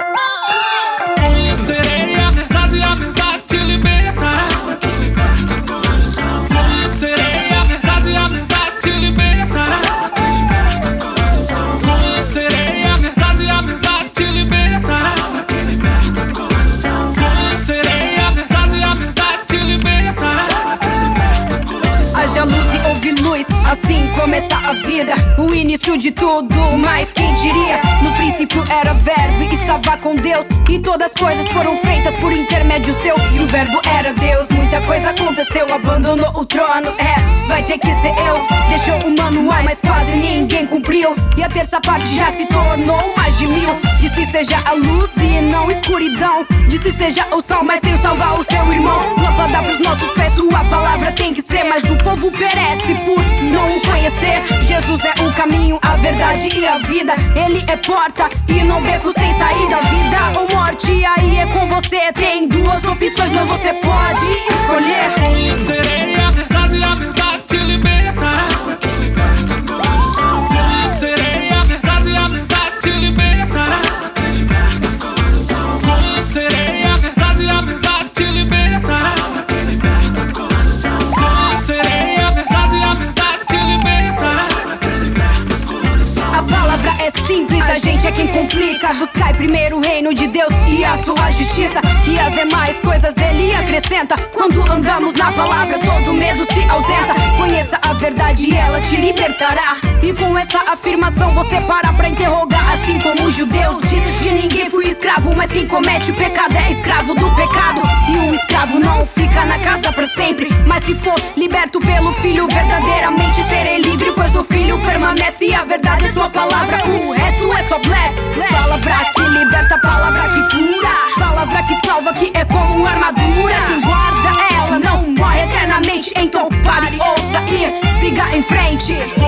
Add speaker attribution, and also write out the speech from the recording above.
Speaker 1: Conhecerei a verdade e a verdade te libertará. Conhecerei a verdade e a verdade te libertará. Conhecerei a verdade e a verdade te libertará. Conhecerei a verdade e a verdade te libertará.
Speaker 2: Haja luz e houve luz, assim começa a vida, o início de tudo, mas quem diria? No princípio era verbo e estava com Deus, e todas as coisas foram feitas por intermédio seu, e o verbo era Deus. Muita coisa aconteceu, abandonou o trono, vai ter que ser eu. Deixou o manual, mas quase ninguém cumpriu, e a terça parte já se tornou mais de 1000. Disse seja a luz e não escuridão, disse seja o sol, mas sem salvar o seu irmão. Lâmpada pros nossos pés, sua palavra tem que ser, mas o povo perece por não o conhecer. Jesus é o caminho, a verdade e a vida, Ele é porta e não beco sem saída. Vida ou morte, aí é com você. Tem duas opções, mas você pode escolher.
Speaker 1: Conhecerei a verdade e a verdade te libertará. Conhecerei a verdade e a verdade te libertará. Conhecerei a verdade e a verdade te libertará. Conhecerei a verdade e a verdade te libertará.
Speaker 2: A palavra é simples, a gente é quem complica. Buscai primeiro o reino de Deus e a sua justiça, e as demais coisas Ele acrescenta. Quando andamos na palavra, todo medo se ausenta. Conheça a verdade e ela te libertará. E com essa afirmação você para pra interrogar. Assim como os judeus dizem, de ninguém fui escravo, mas quem comete o pecado é escravo do pecado. E um escravo não fica na casa pra sempre, mas se for liberto pelo Filho, verdadeiramente serei livre. Pois o Filho permanece e a verdade é sua palavra, o resto é só blefe. Palavra que liberta, palavra que cura, palavra que salva, que é como armadura. Quem guarda ela não morre eternamente. Então pare, ouça e siga em frente.